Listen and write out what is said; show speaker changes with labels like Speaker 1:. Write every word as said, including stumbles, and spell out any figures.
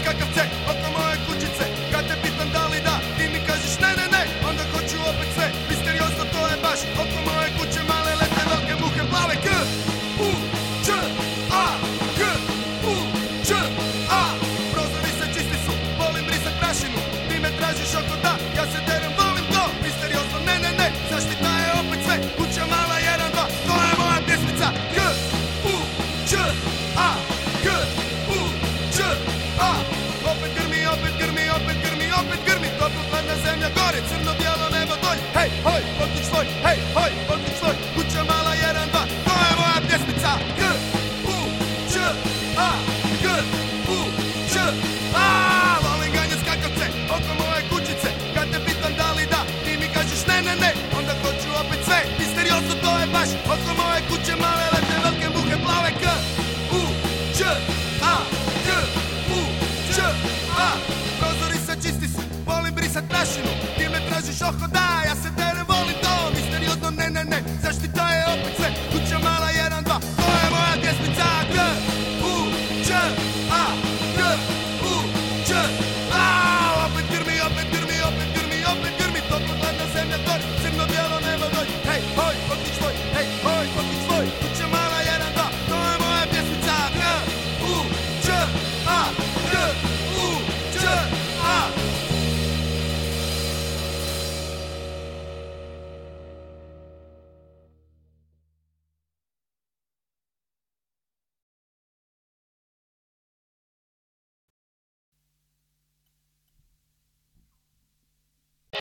Speaker 1: kakav ce oko moje kućice. Kad te pitam da li da, ti mi kažeš ne, ne, ne. Onda hoću opet sve, misteriozno to je baš. Oko moje kuće male lete velike muhe plave. K, U, Č, A, K, U, Č, A. Prozori se čisti su, volim brisat prašinu. Ti me tražiš oko da, ja se derem, volim to. Misteriozno ne, ne, ne, zaštita je opet sve. Kuća mala jedan, dva, to je moja pjesmica. K, U, Č, A, K, U, Č, A. Opet grmi, opet grmi, opet grmi, opet grmi. Toplo hladna zemlja gore, crno bijelo nebo dolje. Hej, hoj, potič svoj, hej, hoj, potič svoj. Kuća mala jedan, dva, to je moja pjesmica. K, U, Č, A, K, U, Č, A. Volim ganjat skakavce oko moje kućice. Kad te pitam da li da, ti mi kažeš ne, ne, ne. Onda hoću opet sve, misteriozno to je baš. Oko moje kuće male lete velike muhe plave. K, U, Č, A, K, U, Č, A. Prozori se čisti su, volim brisat prašinu. Ti me tražiš oko da, ja se derem, volim to. Misteriozno ne, ne, ne,